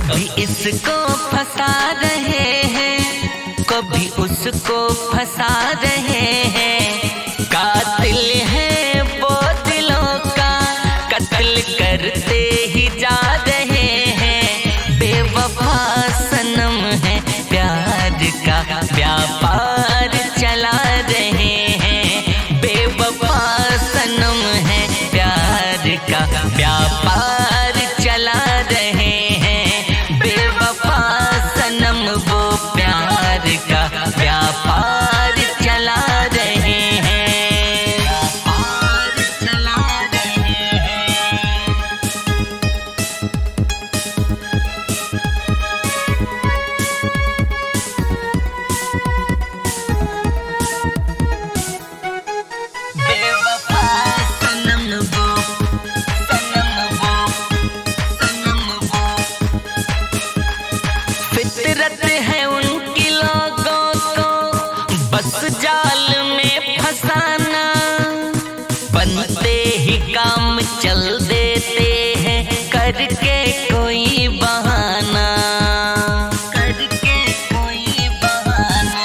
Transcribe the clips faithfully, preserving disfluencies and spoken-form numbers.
कभी इसको फंसा रहे हैं, कभी उसको फंसा रहे हैं। कातिल है वो दिलों का, कत्ल करते ही जा रहे हैं। बेवफा सनम है, प्यार का व्यापार चला रहे हैं। बेवफा सनम है, प्यार का व्यापार चला रहे हैं। बेवफा सनम वो प्यार का व्यापार चला रहे हैं। व्यापार चला रहे हैं। बेवफा सनम वो, सनम वो, सनम वो। फितरत है उनकी लोगों को बस जाल में फंसाना। बनते ही काम चल देते हैं करके कोई बहाना, करके कोई बहाना।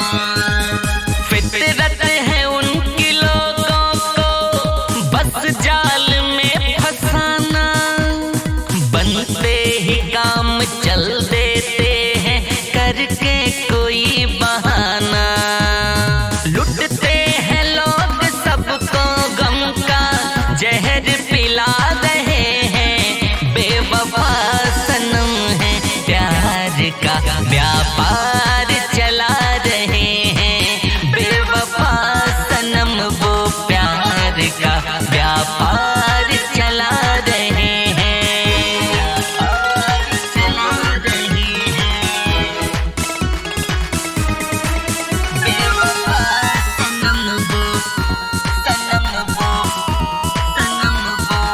फितरत है उनकी लोगों को बस जाल में फंसाना। बनते ही काम चल देते हैं करके कोई बहाना। लुटते हैं लोग सबको गम का जहर पिला रहे हैं। बेवफा सनम है, प्यार का व्यापार चला रहे हैं। बेवफा सनम वो प्यार का व्यापार चला रहे हैं। व्यापार चला रहे हैं। बेवफा सनम वो, सनम वो, सनम वो।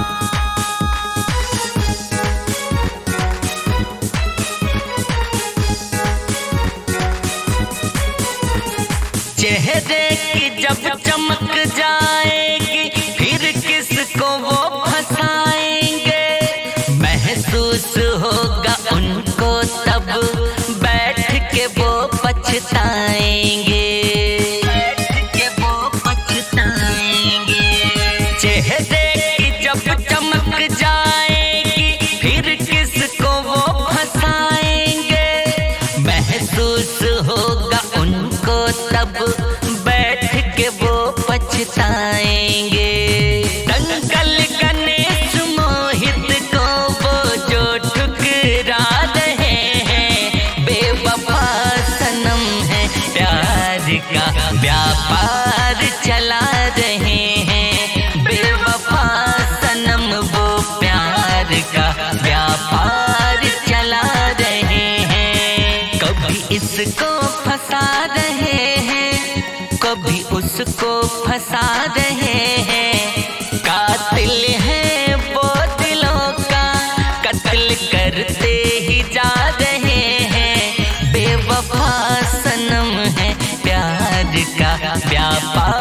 चेहरे की जब चमक जाएगी फिर किसको वो फंसाएंगे। महसूस होगा उनको तब बैठ के वो पछताएंगे, बैठ के वो पछताएंगे। चेहरे की जब चमक जाएगी फिर किसको वो फंसाएंगे। महसूस होगा उनको तब बैठ के वो पछताएंगे। दंगल गणेश मोहित को वो जो ठुकरा रहे हैं। बेवफा सनम है, प्यार का व्यापार चला रहे हैं। बेवफा सनम वो प्यार का व्यापार चला रहे हैं। कभी इसको फंसा रहे हैं, कभी उसको फंसा रहे हैं। कातिल है वो दिलों का, कत्ल करते ही जा रहे हैं। बेवफा सनम है, प्यार का व्यापार